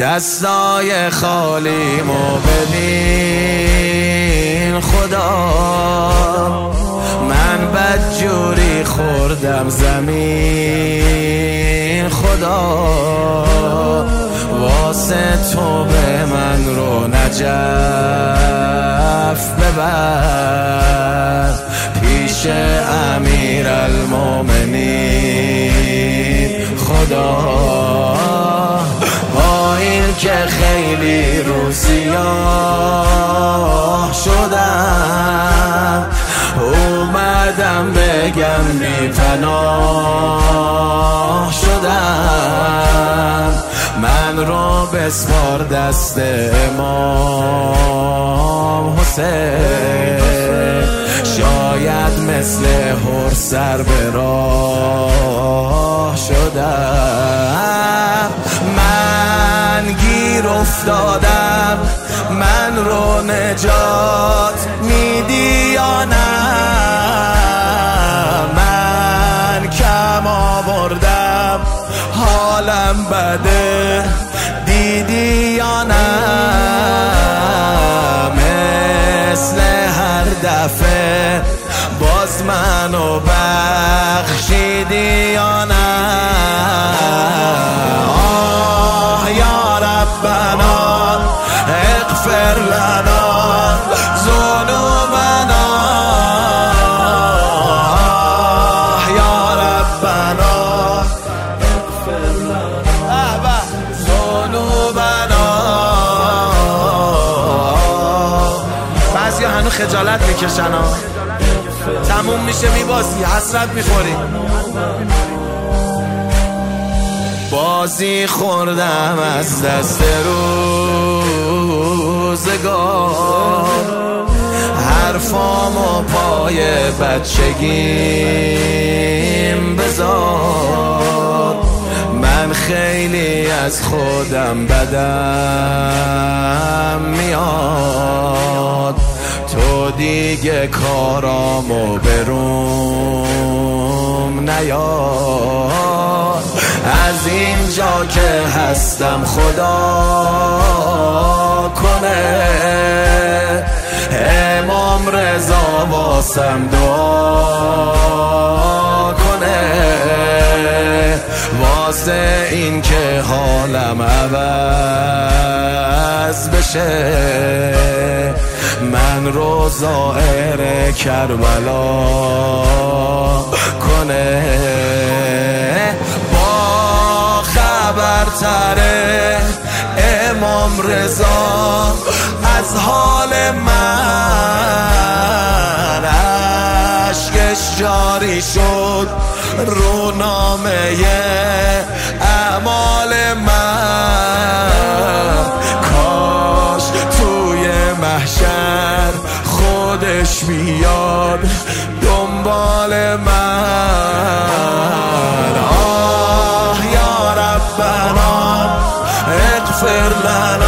دستای خالیمو ببین خدا، من بدجوری خوردم زمین خدا، واسه تو به من رو نجف ببر، پیش امیرالمومنین خدا. با این که خیلی رو سیاه شدم، اومدم بگم بی پناه شدم، من رو بسپار دست امام حسین، شاید مثل هر سر به راه شدم. من گیر افتادم، من رو نجات میدی یا نه؟ من کم آوردم، حالم بده، دیدی یا نه؟ مثل هر دفعه باز منو بخشیدی یا نه؟ آه یا ربنا اغفر لنا ذنوبنا، آه یا ربنا اغفر لنا ذنوبنا. بعضی هنوز خجالت میکشن، تموم میشه میباسی، حسرت میخوری. بازی خوردم از دست روزگار، حرفامو پای بچگیم بذار، من خیلی از خودم بدم میاد، تو دیگه کارامو بروم نیار. از اینجا که هستم خدا کنه، امام رضا واسم دعا کنه، واسه این که حالم عوض بشه، من رو زائر کربلا کنه. با خبرتره امام رضا از حال من، اشکش جاری شد رو نامه اعمال من، کاش توی محشر خودش بیاد دنبال من. آه یا ربنا اغفر لنا